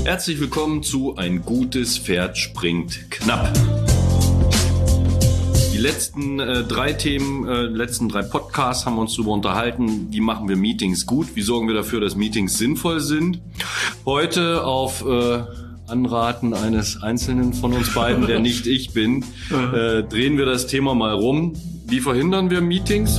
Herzlich willkommen zu Ein gutes Pferd springt knapp. Die letzten drei Podcasts haben wir uns darüber unterhalten, wie machen wir Meetings gut, wie sorgen wir dafür, dass Meetings sinnvoll sind. Heute auf Anraten eines Einzelnen von uns beiden, der nicht ich bin, drehen wir das Thema mal rum. Wie verhindern wir Meetings?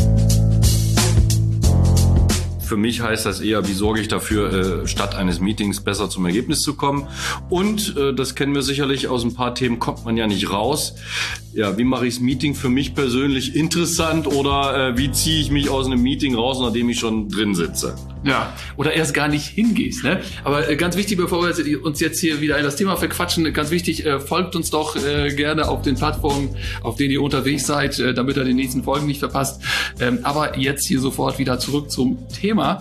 Für mich heißt das eher, wie sorge ich dafür, statt eines Meetings besser zum Ergebnis zu kommen. Und das kennen wir sicherlich, aus ein paar Themen kommt man ja nicht raus. Ja, wie mache ich das Meeting für mich persönlich interessant oder wie ziehe ich mich aus einem Meeting raus, nachdem ich schon drin sitze? Ja, oder erst gar nicht hingehst, ne? Aber ganz wichtig, bevor wir uns jetzt hier wieder in das Thema verquatschen, ganz wichtig, folgt uns doch gerne auf den Plattformen, auf denen ihr unterwegs seid, damit ihr die nächsten Folgen nicht verpasst. Aber jetzt hier sofort wieder zurück zum Thema.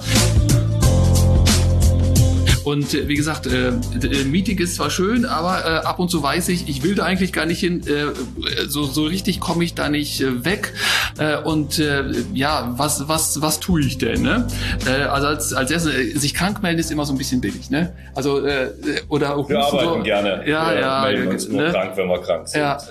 Und wie gesagt, Meeting ist zwar schön, aber ab und zu weiß ich will da eigentlich gar nicht hin. So richtig komme ich da nicht weg. Was tue ich denn? Ne? Also als erstes, sich krank melden ist immer so ein bisschen billig. Ne? Also oder wir arbeiten so, gerne. Ja, melden uns nur krank, wenn wir krank sind. Ja,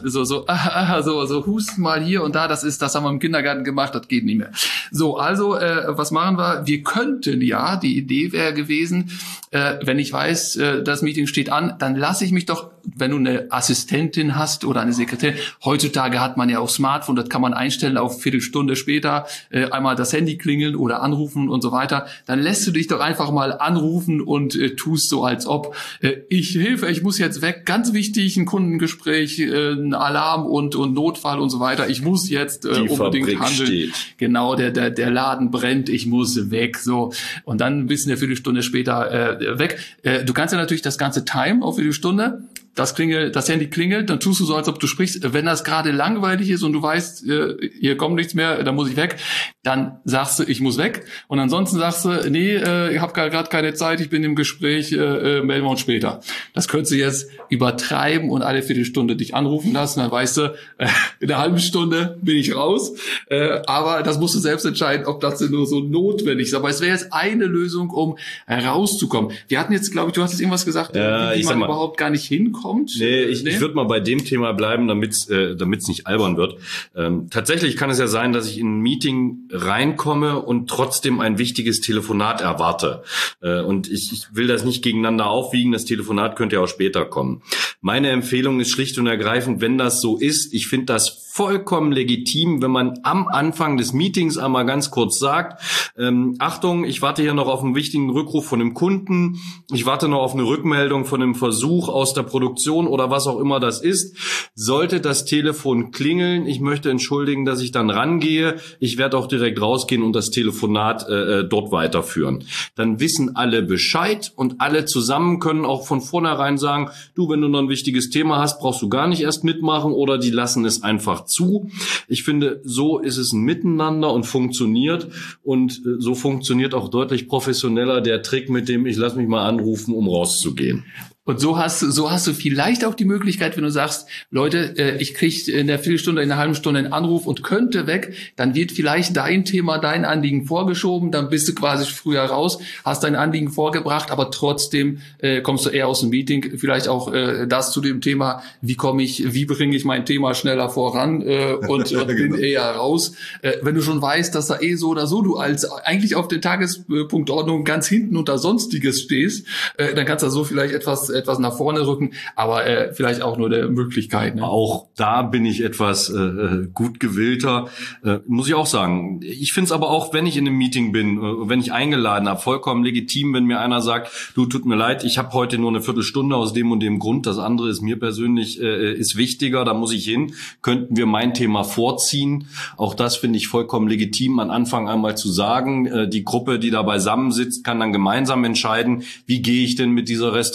so husten mal hier und da. Das haben wir im Kindergarten gemacht. Das geht nicht mehr. So, also was machen wir? Wir könnten ja. Die Idee wäre gewesen. Wenn ich weiß, das Meeting steht an, dann lasse ich mich doch, wenn du eine Assistentin hast oder eine Sekretärin, heutzutage hat man ja auch Smartphone, das kann man einstellen auf Viertelstunde später, einmal das Handy klingeln oder anrufen und so weiter, dann lässt du dich doch einfach mal anrufen und tust so, als ob ich muss jetzt weg, ganz wichtig, ein Kundengespräch, ein Alarm und Notfall und so weiter, ich muss jetzt unbedingt Fabrik handeln. Steht. Genau, der Laden brennt, ich muss weg, so. Und dann bist du eine Viertelstunde später weg. Du kannst ja natürlich das ganze Time auf Viertelstunde, das Handy klingelt, dann tust du so, als ob du sprichst. Wenn das gerade langweilig ist und du weißt, hier kommt nichts mehr, dann muss ich weg, dann sagst du, ich muss weg. Und ansonsten sagst du, nee, ich habe gerade keine Zeit, ich bin im Gespräch, melden wir uns später. Das könntest du jetzt übertreiben und alle Viertelstunde dich anrufen lassen, dann weißt du, in einer halben Stunde bin ich raus. Aber das musst du selbst entscheiden, ob das nur so notwendig ist. Aber es wäre jetzt eine Lösung, um rauszukommen. Wir hatten jetzt, glaube ich, du hast jetzt irgendwas gesagt, wie man überhaupt gar nicht hinkommt. Nee, ich würde mal bei dem Thema bleiben, damit's nicht albern wird. Tatsächlich kann es ja sein, dass ich in ein Meeting reinkomme und trotzdem ein wichtiges Telefonat erwarte. Und ich will das nicht gegeneinander aufwiegen. Das Telefonat könnte ja auch später kommen. Meine Empfehlung ist schlicht und ergreifend, wenn das so ist, ich finde das vollkommen legitim, wenn man am Anfang des Meetings einmal ganz kurz sagt, Achtung, ich warte hier noch auf einen wichtigen Rückruf von einem Kunden, ich warte noch auf eine Rückmeldung von einem Versuch aus der Produktion oder was auch immer das ist. Sollte das Telefon klingeln, ich möchte entschuldigen, dass ich dann rangehe, ich werde auch direkt rausgehen und das Telefonat dort weiterführen. Dann wissen alle Bescheid und alle zusammen können auch von vornherein sagen, du, wenn du noch ein wichtiges Thema hast, brauchst du gar nicht erst mitmachen oder die lassen es einfach zu. Ich finde, so ist es ein Miteinander und funktioniert und so funktioniert auch deutlich professioneller der Trick mit dem, ich lasse mich mal anrufen, um rauszugehen. Und so hast du vielleicht auch die Möglichkeit, wenn du sagst, Leute, ich kriege in der Viertelstunde, in einer halben Stunde einen Anruf und könnte weg, dann wird vielleicht dein Thema, dein Anliegen vorgeschoben, dann bist du quasi früher raus, hast dein Anliegen vorgebracht, aber trotzdem kommst du eher aus dem Meeting. Vielleicht auch das zu dem Thema, wie bringe ich mein Thema schneller voran und bin eher raus. Wenn du schon weißt, dass da so oder so du als eigentlich auf der Tagespunktordnung ganz hinten unter Sonstiges stehst, dann kannst du so vielleicht etwas nach vorne rücken, aber vielleicht auch nur der Möglichkeit. Ne? Auch da bin ich etwas gut gewillter, muss ich auch sagen. Ich finde es aber auch, wenn ich in einem Meeting bin, wenn ich eingeladen habe, vollkommen legitim, wenn mir einer sagt, du, tut mir leid, ich habe heute nur eine Viertelstunde aus dem und dem Grund, das andere ist mir persönlich ist wichtiger, da muss ich hin, könnten wir mein Thema vorziehen. Auch das finde ich vollkommen legitim, am Anfang einmal zu sagen. Die Gruppe, die da beisammensitzt, kann dann gemeinsam entscheiden, wie gehe ich denn mit dieser Restriktion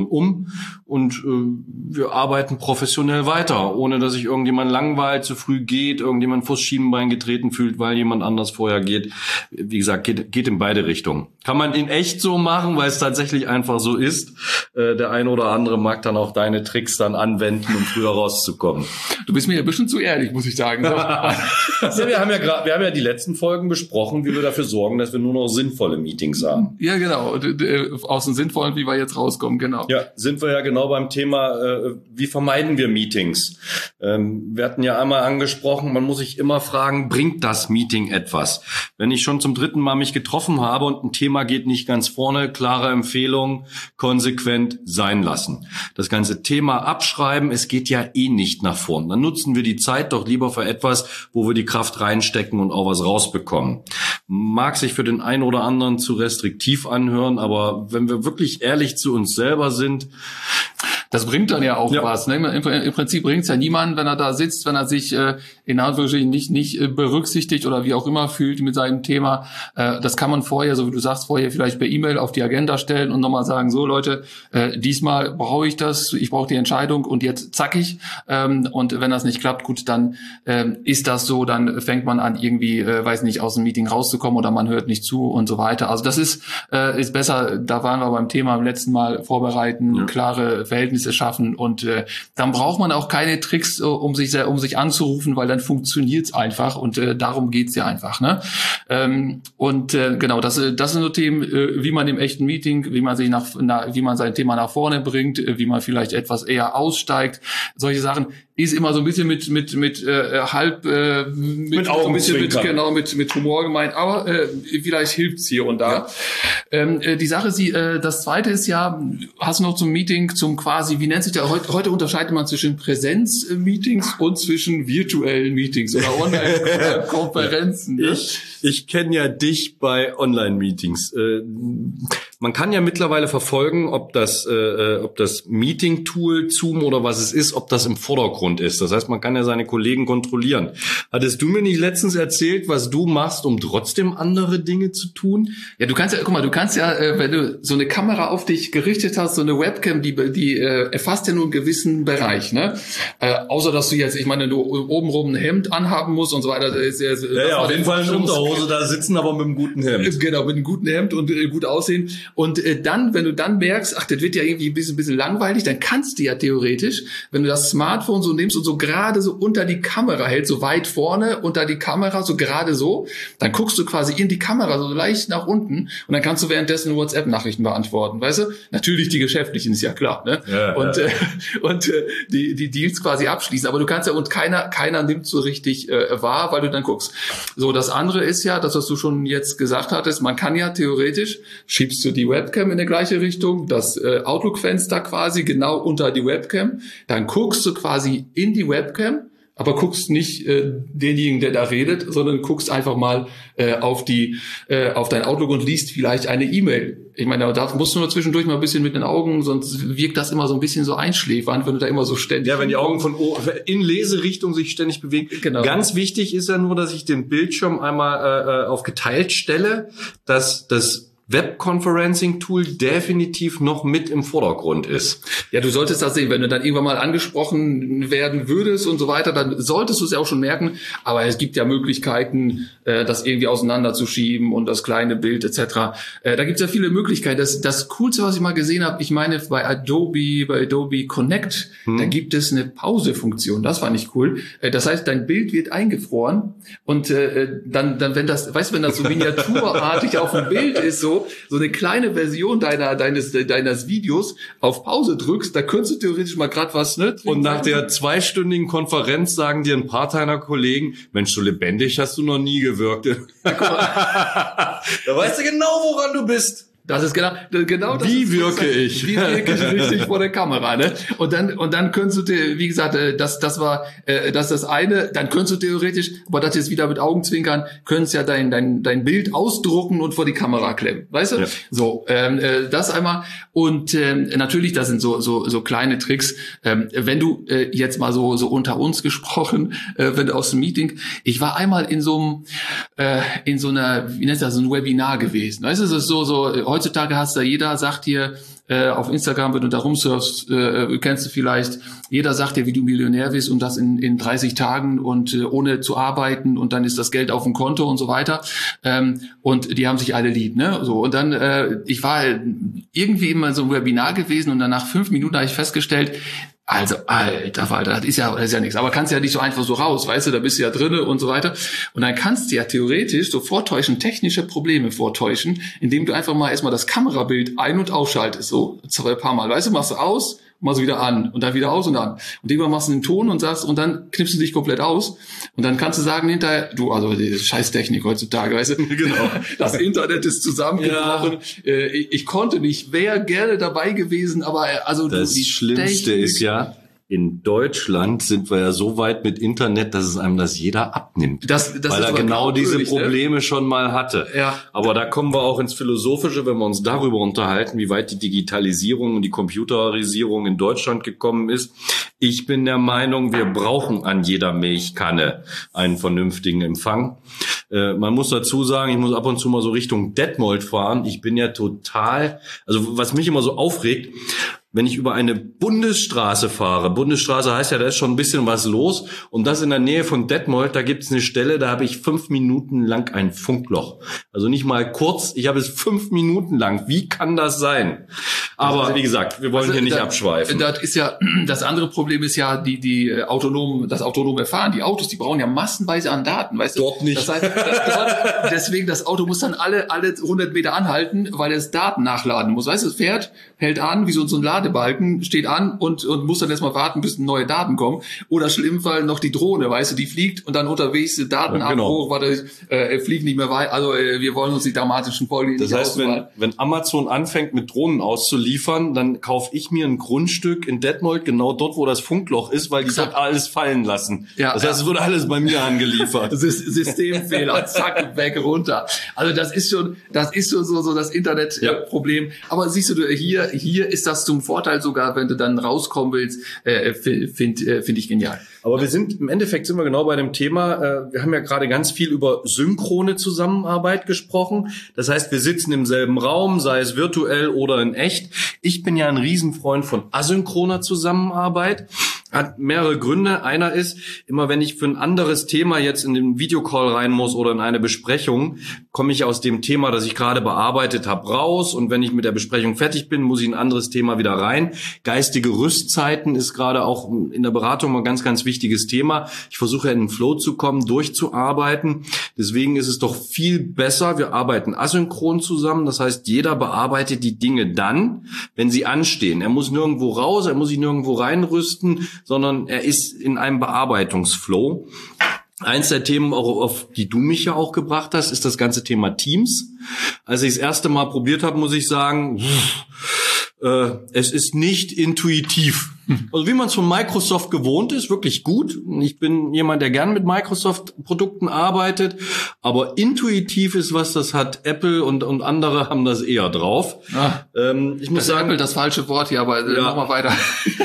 um und wir arbeiten professionell weiter, ohne dass sich irgendjemand langweilt, zu früh geht, irgendjemand vors Schienenbein getreten fühlt, weil jemand anders vorher geht. Wie gesagt, geht in beide Richtungen. Kann man in echt so machen, weil es tatsächlich einfach so ist. Der eine oder andere mag dann auch deine Tricks dann anwenden, um früher rauszukommen. Du bist mir ja ein bisschen zu ehrlich, muss ich sagen. Ja, wir haben ja die letzten Folgen besprochen, wie wir dafür sorgen, dass wir nur noch sinnvolle Meetings haben. Ja, genau. Aus den sinnvollen, wie wir jetzt rauskommen, genau. Ja, sind wir ja genau beim Thema, wie vermeiden wir Meetings? Wir hatten ja einmal angesprochen, man muss sich immer fragen, bringt das Meeting etwas? Wenn ich schon zum 3. Mal mich getroffen habe und ein Thema geht nicht ganz vorne, klare Empfehlung, konsequent sein lassen. Das ganze Thema abschreiben, es geht ja eh nicht nach vorn. Dann nutzen wir die Zeit doch lieber für etwas, wo wir die Kraft reinstecken und auch was rausbekommen. Mag sich für den einen oder anderen zu restriktiv anhören, aber wenn wir wirklich ehrlich zu uns selber sind, das bringt dann ja auch was. Ne? Im Prinzip bringt es ja niemanden, wenn er da sitzt, wenn er sich in Anführungsstrichen nicht berücksichtigt oder wie auch immer fühlt mit seinem Thema. Das kann man vorher, so wie du sagst, vielleicht per E-Mail auf die Agenda stellen und nochmal sagen, so Leute, diesmal brauche ich das, ich brauche die Entscheidung und jetzt zackig. Und wenn das nicht klappt, gut, dann ist das so, dann fängt man an irgendwie, weiß nicht, aus dem Meeting rauszukommen oder man hört nicht zu und so weiter. Also das ist besser, da waren wir beim Thema im letzten Mal vorbereiten, klare Verhältnisse schaffen und dann braucht man auch keine Tricks, um sich anzurufen, weil dann funktioniert's einfach und darum geht's ja einfach, ne? Genau, das sind so Themen, wie man im echten Meeting, wie man sein Thema nach vorne bringt, wie man vielleicht etwas eher aussteigt, solche Sachen. Ist immer so ein bisschen mit Augenzwinkern, mit Humor gemeint, aber vielleicht hilft's hier und da. Ja. Die Sache ist, das zweite ist ja, hast du noch zum Meeting, zum quasi, wie nennt sich der, heute unterscheidet man zwischen Präsenz-Meetings und zwischen virtuellen Meetings oder Online-Konferenzen. Ne? Ich kenne ja dich bei Online-Meetings. Man kann ja mittlerweile verfolgen, ob das Meeting-Tool, Zoom oder was es ist, ob das im Vordergrund ist. Das heißt, man kann ja seine Kollegen kontrollieren. Hattest du mir nicht letztens erzählt, was du machst, um trotzdem andere Dinge zu tun? Ja, du kannst ja, wenn du so eine Kamera auf dich gerichtet hast, so eine Webcam, die erfasst ja nur einen gewissen Bereich, ne? Außer, dass du jetzt, ich meine, du obenrum ein Hemd anhaben musst und so weiter. Ja, auf jeden Fall eine Unterhose da sitzen, aber mit einem guten Hemd. Genau, mit einem guten Hemd und gut aussehen. Und dann, wenn du dann merkst, ach, das wird ja irgendwie ein bisschen langweilig, dann kannst du ja theoretisch, wenn du das Smartphone so nimmst und so gerade so unter die Kamera hältst, so weit vorne unter die Kamera, so gerade so, dann guckst du quasi in die Kamera so leicht nach unten und dann kannst du währenddessen WhatsApp-Nachrichten beantworten, weißt du? Natürlich die geschäftlichen, ist ja klar, ne? Ja, und die Deals quasi abschließen, aber du kannst ja, und keiner nimmt so richtig wahr, weil du dann guckst. So, das andere ist ja, das, was du schon jetzt gesagt hattest, man kann ja theoretisch, schiebst du die Webcam in die gleiche Richtung, das Outlook-Fenster quasi genau unter die Webcam, dann guckst du quasi in die Webcam, aber guckst nicht denjenigen, der da redet, sondern guckst einfach mal auf dein Outlook und liest vielleicht eine E-Mail. Ich meine, da musst du nur zwischendurch mal ein bisschen mit den Augen, sonst wirkt das immer so ein bisschen so einschläfernd, wenn du da immer so ständig... Ja, wenn die Augen in Leserichtung sich ständig bewegen. Genau. Ganz wichtig ist ja nur, dass ich den Bildschirm einmal auf geteilt stelle, dass das Webconferencing-Tool definitiv noch mit im Vordergrund ist. Ja, du solltest das sehen, wenn du dann irgendwann mal angesprochen werden würdest und so weiter, dann solltest du es ja auch schon merken, aber es gibt ja Möglichkeiten, das irgendwie auseinanderzuschieben und das kleine Bild etc. Da gibt es ja viele Möglichkeiten. Das Coolste, was ich mal gesehen habe, ich meine bei Adobe Connect, da gibt es eine Pause-Funktion, das fand ich cool. Das heißt, dein Bild wird eingefroren und dann wenn das, weißt du, wenn das so miniaturartig auf dem Bild ist, so eine kleine Version deines Videos auf Pause drückst, da könntest du theoretisch mal gerade was, ne? Und nach der 2-stündigen Konferenz sagen dir ein paar deiner Kollegen, Mensch, so lebendig hast du noch nie gewirkt. Da weißt du genau, woran du bist. Das ist genau das. Wie wirke ich? Wie wirke ich richtig vor der Kamera, ne? Und dann könntest du, wie gesagt, das ist das eine, dann könntest du theoretisch, aber das jetzt wieder mit Augenzwinkern, könntest ja dein Bild ausdrucken und vor die Kamera klemmen, weißt du? Ja. So, das einmal. Und natürlich, das sind so kleine Tricks. Wenn du jetzt mal so unter uns gesprochen, wenn du aus dem Meeting, ich war einmal in so einer, wie nennt das, so ein Webinar gewesen. Weißt du, es ist so heutzutage jeder sagt dir, auf Instagram, wenn du da rumsurfst, kennst du vielleicht, jeder sagt dir, wie du Millionär bist und das in 30 Tagen und ohne zu arbeiten und dann ist das Geld auf dem Konto und so weiter. Und die haben sich alle lieb, ne? So, und dann, ich war irgendwie immer so ein Webinar gewesen und dann nach 5 Minuten habe ich festgestellt, also, alter Falter, das ist ja nichts. Aber kannst ja nicht so einfach so raus, weißt du, da bist du ja drinne und so weiter. Und dann kannst du ja theoretisch so vortäuschen, technische Probleme vortäuschen, indem du einfach mal erstmal das Kamerabild ein- und ausschaltest, so, 2 paar Mal. Weißt du, machst du aus, machst du wieder an und dann wieder aus und an. Und irgendwann machst du den Ton und sagst, und dann knippst du dich komplett aus. Und dann kannst du sagen hinterher, du, also die Scheißtechnik heutzutage, weißt du, genau. Das Internet ist zusammengebrochen. Ja. Ich konnte nicht, wäre gerne dabei gewesen, aber also das Schlimmste ist ja, in Deutschland sind wir ja so weit mit Internet, dass es einem das jeder abnimmt. Das weil er genau diese Probleme schon mal hatte. Ja. Aber da kommen wir auch ins Philosophische, wenn wir uns darüber unterhalten, wie weit die Digitalisierung und die Computerisierung in Deutschland gekommen ist. Ich bin der Meinung, wir brauchen an jeder Milchkanne einen vernünftigen Empfang. Man muss dazu sagen, ich muss ab und zu mal so Richtung Detmold fahren. Ich bin ja total, also was mich immer so aufregt, wenn ich über eine Bundesstraße fahre, Bundesstraße heißt ja, da ist schon ein bisschen was los und das in der Nähe von Detmold, da gibt es eine Stelle, da habe ich 5 Minuten lang ein Funkloch. Also nicht mal kurz, ich habe es 5 Minuten lang. Wie kann das sein? Aber wie gesagt, wir wollen hier nicht abschweifen. Das ist ja, das andere Problem ist ja das autonome Fahren. Die Autos, die brauchen ja massenweise an Daten, weißt du? Dort nicht. Das heißt, deswegen, das Auto muss dann alle 100 Meter anhalten, weil es Daten nachladen muss. Weißt du, es fährt, hält an, wie so ein Ladebalken, steht an und muss dann erstmal warten, bis neue Daten kommen. Oder schlimm Fall noch die Drohne, weißt du, die fliegt und dann unterwegs die Daten genau. Fliegt nicht mehr weiter. Also wir wollen uns die dramatischen Folgen nicht ausmalen. Das heißt, wenn Amazon anfängt mit Drohnen auszuliefern, dann kaufe ich mir ein Grundstück in Detmold, genau dort, wo das Funkloch ist, weil die dort alles fallen lassen. Ja, das heißt, es wird alles bei mir angeliefert. Systemfehler, zack, weg, runter. Also das ist schon so das Internetproblem. Aber siehst du, hier ist das zum Vorteil sogar, wenn du dann rauskommen willst, finde ich genial. Aber im Endeffekt sind wir genau bei dem Thema, wir haben ja gerade ganz viel über synchrone Zusammenarbeit gesprochen. Das heißt, wir sitzen im selben Raum, sei es virtuell oder in echt. Ich bin ja ein Riesenfreund von asynchroner Zusammenarbeit. Hat mehrere Gründe. Einer ist, immer wenn ich für ein anderes Thema jetzt in den Videocall rein muss oder in eine Besprechung, komme ich aus dem Thema, das ich gerade bearbeitet habe, raus. Und wenn ich mit der Besprechung fertig bin, muss ich in ein anderes Thema wieder rein. Geistige Rüstzeiten ist gerade auch in der Beratung ein ganz, ganz wichtiges Thema. Ich versuche in den Flow zu kommen, durchzuarbeiten. Deswegen ist es doch viel besser, wir arbeiten asynchron zusammen. Das heißt, jeder bearbeitet die Dinge dann, wenn sie anstehen. Er muss nirgendwo raus, er muss sich nirgendwo reinrüsten, sondern er ist in einem Bearbeitungsflow. Eins der Themen, auch auf die du mich ja auch gebracht hast, ist das ganze Thema Teams. Als ich das erste Mal probiert habe, muss ich sagen, es ist nicht intuitiv. Also wie man es von Microsoft gewohnt ist, wirklich gut. Ich bin jemand, der gern mit Microsoft-Produkten arbeitet, aber intuitiv ist was, das hat Apple und andere haben das eher drauf. Ich muss sagen, Apple das falsche Wort hier, aber mach mal weiter.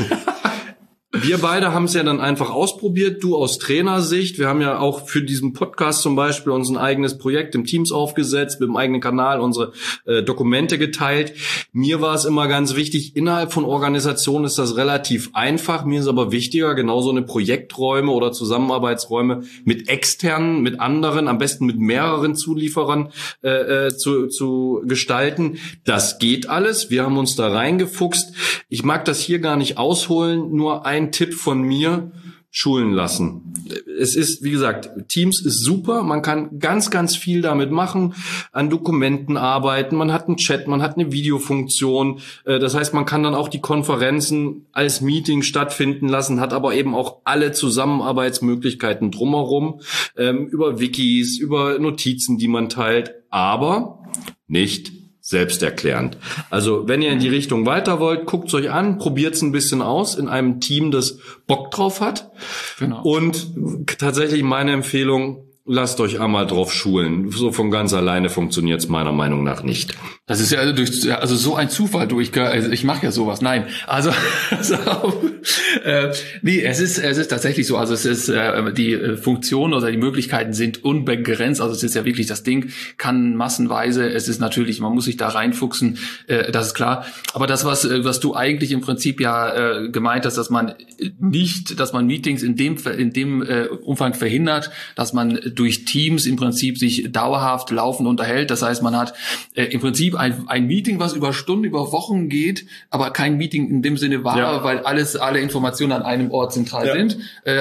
Wir beide haben es ja dann einfach ausprobiert, du aus Trainersicht. Wir haben ja auch für diesen Podcast zum Beispiel uns ein eigenes Projekt im Teams aufgesetzt, mit dem eigenen Kanal unsere Dokumente geteilt. Mir war es immer ganz wichtig, innerhalb von Organisationen ist das relativ einfach. Mir ist aber wichtiger, genauso eine Projekträume oder Zusammenarbeitsräume mit externen, mit anderen, am besten mit mehreren Zulieferern zu gestalten. Das geht alles. Wir haben uns da reingefuchst. Ich mag das hier gar nicht ausholen, nur ein Tipp von mir, schulen lassen. Es ist, wie gesagt, Teams ist super, man kann ganz, ganz viel damit machen, an Dokumenten arbeiten, man hat einen Chat, man hat eine Videofunktion, das heißt, man kann dann auch die Konferenzen als Meeting stattfinden lassen, hat aber eben auch alle Zusammenarbeitsmöglichkeiten drumherum, über Wikis, über Notizen, die man teilt, aber nicht selbsterklärend. Also wenn ihr in die Richtung weiter wollt, guckt's euch an, probiert's ein bisschen aus in einem Team, das Bock drauf hat. Genau. Und tatsächlich meine Empfehlung, lasst euch einmal drauf schulen. So von ganz alleine funktioniert's meiner Meinung nach nicht. Das ist ja also so ein Zufall, ich mache ja sowas. Nein, also nee, es ist tatsächlich so. Also es ist die Funktionen oder die Möglichkeiten sind unbegrenzt. Also es ist ja wirklich, das Ding kann massenweise. Es ist natürlich, man muss sich da reinfuchsen, das ist klar. Aber das, was du eigentlich im Prinzip ja gemeint hast, dass man Meetings in dem Umfang verhindert, dass man durch Teams im Prinzip sich dauerhaft laufend unterhält. Das heißt, man hat im Prinzip ein Meeting, was über Stunden, über Wochen geht, aber kein Meeting in dem Sinne war, weil alle Informationen an einem Ort zentral sind.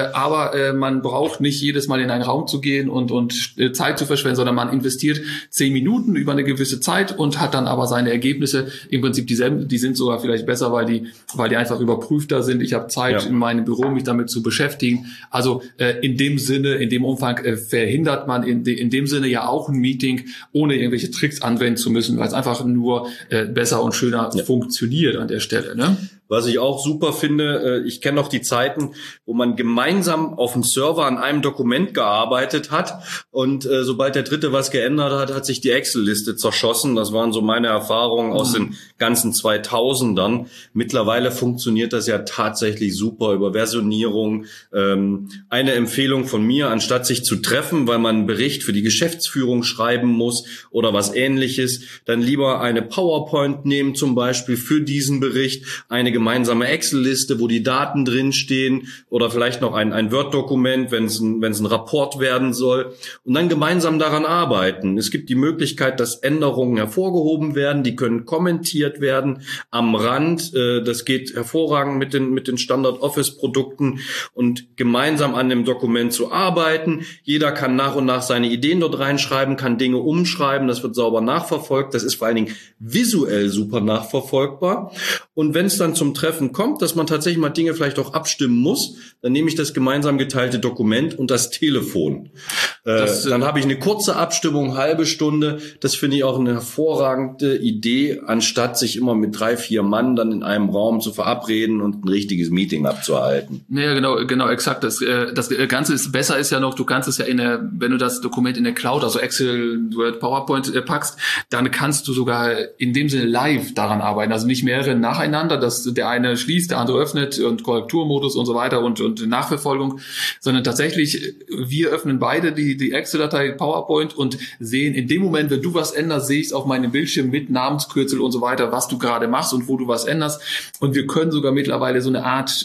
Aber man braucht nicht jedes Mal in einen Raum zu gehen und Zeit zu verschwenden, sondern man investiert 10 Minuten über eine gewisse Zeit und hat dann aber seine Ergebnisse im Prinzip dieselben. Die sind sogar vielleicht besser, weil die einfach überprüfter sind. Ich habe Zeit in meinem Büro, mich damit zu beschäftigen. Also in dem Sinne, in dem Umfang verhindert man in dem Sinne ja auch ein Meeting, ohne irgendwelche Tricks anwenden zu müssen, weil es einfach nur besser und schöner funktioniert an der Stelle, ne? Was ich auch super finde, ich kenne noch die Zeiten, wo man gemeinsam auf dem Server an einem Dokument gearbeitet hat und sobald der Dritte was geändert hat, hat sich die Excel-Liste zerschossen. Das waren so meine Erfahrungen aus den ganzen 2000ern. Mittlerweile funktioniert das ja tatsächlich super über Versionierung. Eine Empfehlung von mir, anstatt sich zu treffen, weil man einen Bericht für die Geschäftsführung schreiben muss oder was Ähnliches, dann lieber eine PowerPoint nehmen zum Beispiel für diesen Bericht, eine gemeinsame Excel-Liste, wo die Daten drinstehen oder vielleicht noch ein Word-Dokument, wenn es ein Rapport werden soll und dann gemeinsam daran arbeiten. Es gibt die Möglichkeit, dass Änderungen hervorgehoben werden, die können kommentiert werden am Rand. Das geht hervorragend mit den Standard-Office-Produkten und gemeinsam an dem Dokument zu arbeiten. Jeder kann nach und nach seine Ideen dort reinschreiben, kann Dinge umschreiben, das wird sauber nachverfolgt. Das ist vor allen Dingen visuell super nachverfolgbar. Und wenn es dann zum Treffen kommt, dass man tatsächlich mal Dinge vielleicht auch abstimmen muss, dann nehme ich das gemeinsam geteilte Dokument und das Telefon. Dann habe ich eine kurze Abstimmung, halbe Stunde. Das finde ich auch eine hervorragende Idee, anstatt sich immer mit 3-4 Mann dann in einem Raum zu verabreden und ein richtiges Meeting abzuhalten. Ja, genau, exakt. Das Ganze ist ja noch, du kannst es ja wenn du das Dokument in der Cloud, also Excel, Word, PowerPoint packst, dann kannst du sogar in dem Sinne live daran arbeiten. Also nicht mehrere nacheinander, dass der eine schließt, der andere öffnet und Korrekturmodus und so weiter und Nachverfolgung, sondern tatsächlich, wir öffnen beide die Excel-Datei PowerPoint und sehen in dem Moment, wenn du was änderst, sehe ich es auf meinem Bildschirm mit Namenskürzel und so weiter, was du gerade machst und wo du was änderst. Und wir können sogar mittlerweile so eine Art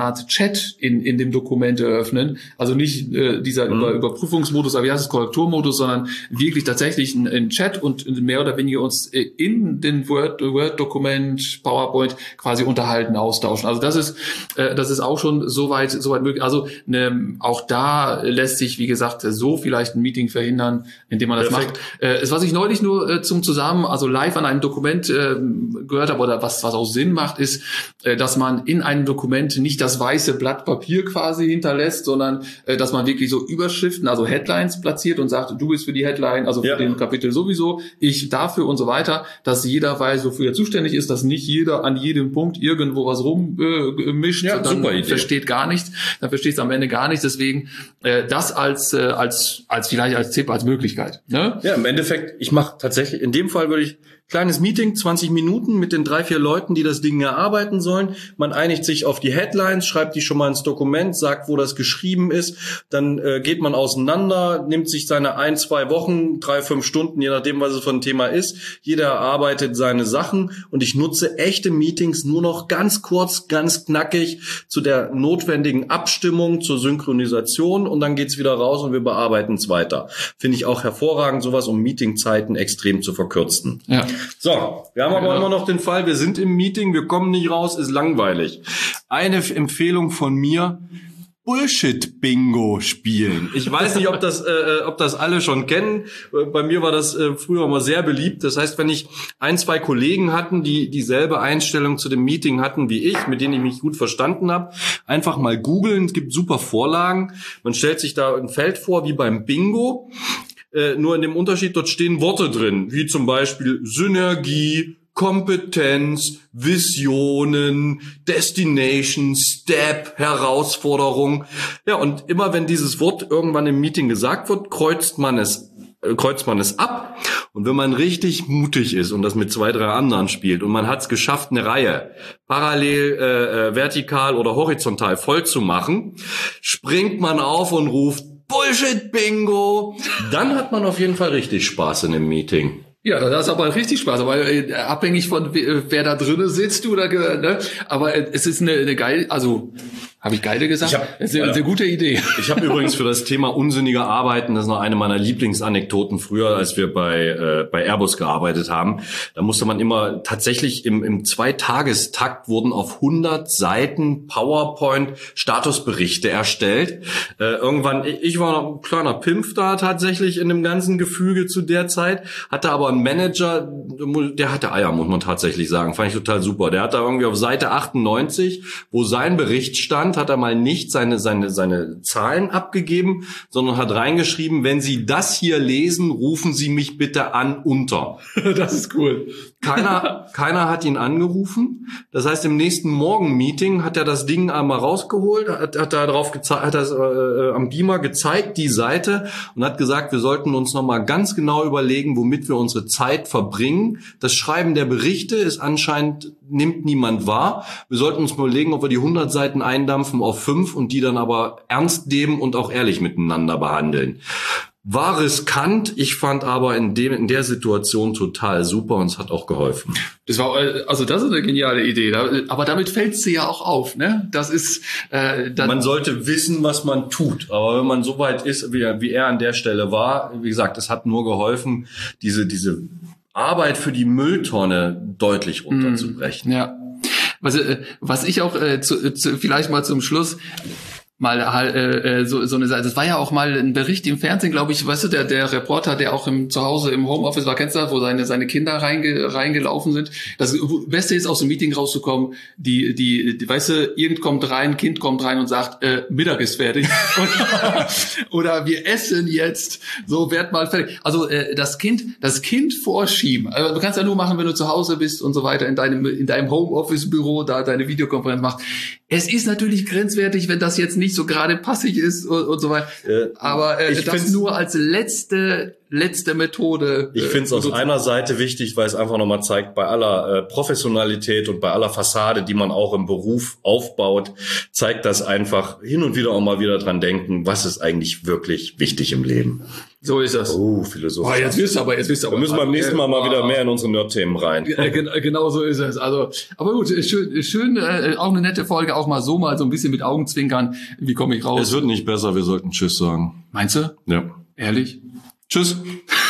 Chat in dem Dokument eröffnen. Also nicht dieser Überprüfungsmodus, aber wie heißt es, Korrekturmodus, sondern wirklich tatsächlich ein Chat und mehr oder weniger uns in den Word-Dokument, PowerPoint quasi unterhalten, austauschen. Also das ist auch schon soweit möglich. Also auch da lässt sich, wie gesagt, so vielleicht ein Meeting verhindern, indem man das macht. Was ich neulich nur also live an einem Dokument gehört habe oder was auch Sinn macht, ist, dass man in einem Dokument nicht das weiße Blatt Papier quasi hinterlässt, sondern dass man wirklich so Überschriften, also Headlines platziert und sagt, du bist für die Headline, also für den Kapitel sowieso, ich dafür und so weiter, dass jeder weiß, wofür er zuständig ist, dass nicht jeder an jedem Punkt irgendwo was rummischt, dann versteht gar nichts, dann versteht es am Ende gar nichts. Deswegen das als vielleicht als Tipp, als Möglichkeit. Ne? Ja, im Endeffekt, ich mache tatsächlich, in dem Fall würde ich kleines Meeting, 20 Minuten mit den 3-4 Leuten, die das Ding erarbeiten sollen. Man einigt sich auf die Headlines, schreibt die schon mal ins Dokument, sagt, wo das geschrieben ist. Dann geht man auseinander, nimmt sich seine 1-2 Wochen, 3-5 Stunden, je nachdem, was es für ein Thema ist. Jeder erarbeitet seine Sachen und ich nutze echte Meetings nur noch ganz kurz, ganz knackig zu der notwendigen Abstimmung, zur Synchronisation und dann geht's wieder raus und wir bearbeiten es weiter. Finde ich auch hervorragend, sowas, um Meetingzeiten extrem zu verkürzen. Ja. So, wir haben aber immer noch den Fall, wir sind im Meeting, wir kommen nicht raus, ist langweilig. Eine Empfehlung von mir, Bullshit-Bingo spielen. Ich weiß nicht, ob das alle schon kennen. Bei mir war das früher mal sehr beliebt. Das heißt, wenn ich 1-2 Kollegen hatten, die dieselbe Einstellung zu dem Meeting hatten wie ich, mit denen ich mich gut verstanden habe, einfach mal googeln. Es gibt super Vorlagen. Man stellt sich da ein Feld vor, wie beim Bingo. Nur in dem Unterschied, dort stehen Worte drin, wie zum Beispiel Synergie, Kompetenz, Visionen, Destination, Step, Herausforderung. Ja, und immer wenn dieses Wort irgendwann im Meeting gesagt wird, kreuzt man es ab Und wenn man richtig mutig ist und das mit 2, 3 anderen spielt und man hat es geschafft, eine Reihe parallel, vertikal oder horizontal voll zu machen, springt man auf und ruft Bullshit-Bingo. Dann hat man auf jeden Fall richtig Spaß in dem Meeting. Ja, das ist aber richtig Spaß, aber abhängig von wer da drinnen sitzt oder ne, aber es ist eine geile, also habe ich geile gesagt? Sehr gute Idee. Ich habe übrigens für das Thema unsinnige Arbeiten, das ist noch eine meiner Lieblingsanekdoten früher, als wir bei Airbus gearbeitet haben. Da musste man immer tatsächlich im 2-Tagestakt wurden auf 100 Seiten PowerPoint Statusberichte erstellt. Irgendwann, ich war ein kleiner Pimpf da tatsächlich in dem ganzen Gefüge zu der Zeit, hatte aber einen Manager, der hatte Eier, muss man tatsächlich sagen. Fand ich total super. Der hat da irgendwie auf Seite 98, wo sein Bericht stand, hat er mal nicht seine Zahlen abgegeben, sondern hat reingeschrieben, wenn Sie das hier lesen, rufen Sie mich bitte an unter. Das ist cool. Keiner hat ihn angerufen. Das heißt, im nächsten Morgen-Meeting hat er das Ding einmal rausgeholt, hat da drauf gezeigt, hat das am Beamer gezeigt, die Seite, und hat gesagt, wir sollten uns nochmal ganz genau überlegen, womit wir unsere Zeit verbringen. Das Schreiben der Berichte ist anscheinend, nimmt niemand wahr. Wir sollten uns mal überlegen, ob wir die 100 Seiten eindampfen auf 5 und die dann aber ernst nehmen und auch ehrlich miteinander behandeln. War riskant, ich fand aber in der Situation total super und es hat auch geholfen. Das ist eine geniale Idee, aber damit fällt sie ja auch auf, ne? Das ist man sollte wissen, was man tut, aber wenn man so weit ist, wie er an der Stelle war, wie gesagt, es hat nur geholfen, diese Arbeit für die Mülltonne deutlich runterzubrechen. Ja. Was ich auch vielleicht mal zum Schluss mal so eine Seite. Das war ja auch mal ein Bericht im Fernsehen, glaube ich, weißt du, der Reporter, der auch zu Hause im Homeoffice war, kennst du das, wo seine Kinder reingelaufen sind. Das Beste ist, aus dem Meeting rauszukommen, die weißt du, Kind kommt rein und sagt, Mittag ist fertig. oder wir essen jetzt, so werd mal fertig. Also das Kind vorschieben. Also, du kannst ja nur machen, wenn du zu Hause bist und so weiter, in deinem Homeoffice-Büro da deine Videokonferenz machst. Es ist natürlich grenzwertig, wenn das jetzt nicht so gerade passig ist und so weiter. Aber das nur als letzte Methode. Ich finde es aus einer Seite wichtig, weil es einfach nochmal zeigt, bei aller Professionalität und bei aller Fassade, die man auch im Beruf aufbaut, zeigt das einfach hin und wieder auch mal wieder dran denken, was ist eigentlich wirklich wichtig im Leben. So ist das. Oh, philosophisch. Jetzt wisst ihr aber. Da müssen wir beim nächsten Mal wieder mehr in unsere Nerd-Themen rein. Genau so ist es. Also, aber gut, schön, auch eine nette Folge, auch mal so ein bisschen mit Augenzwinkern. Wie komme ich raus? Es wird nicht besser, wir sollten Tschüss sagen. Meinst du? Ja. Ehrlich? Tschüss.